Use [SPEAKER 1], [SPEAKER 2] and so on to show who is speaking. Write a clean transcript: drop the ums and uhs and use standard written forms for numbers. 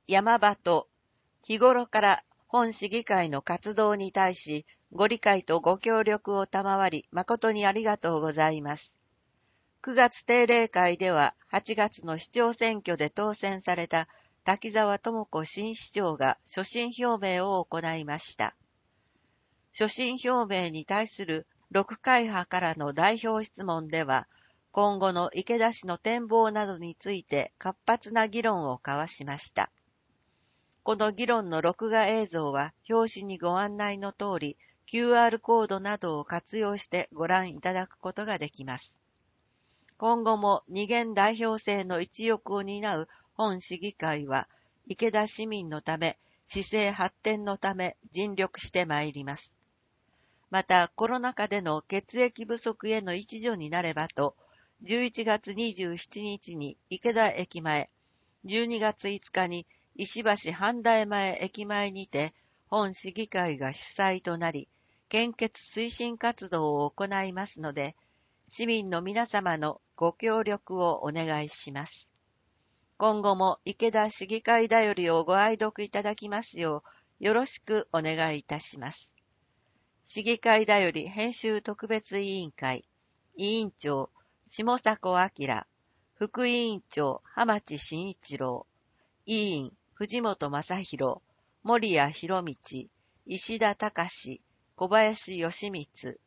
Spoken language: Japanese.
[SPEAKER 1] 山場と、日頃から本市議会の活動に対し、ご理解とご協力を賜り、誠にありがとうございます。9月定例会では、8月の市長選挙で当選された滝沢智子新市長が所信表明を行いました。所信表明に対する6会派からの代表質問では、今後の池田氏の展望などについて活発な議論を交わしました。この議論の録画映像は表紙にご案内の通り QR コードなどを活用してご覧いただくことができます。今後も二元代表制の一翼を担う本市議会は池田市民のため、市政発展のため尽力してまいります。またコロナ禍での血液不足への一助になればと、11月27日に池田駅前、12月5日に石橋阪大前駅前にて本市議会が主催となり、献血推進活動を行いますので、市民の皆様のご協力をお願いします。今後も池田市議会だよりをご愛読いただきますよう、よろしくお願いいたします。市議会だより編集特別委員会、委員長、下迫明、副委員長、浜地真一郎、委員、藤本正宏、森谷博道、石田隆、小林義光、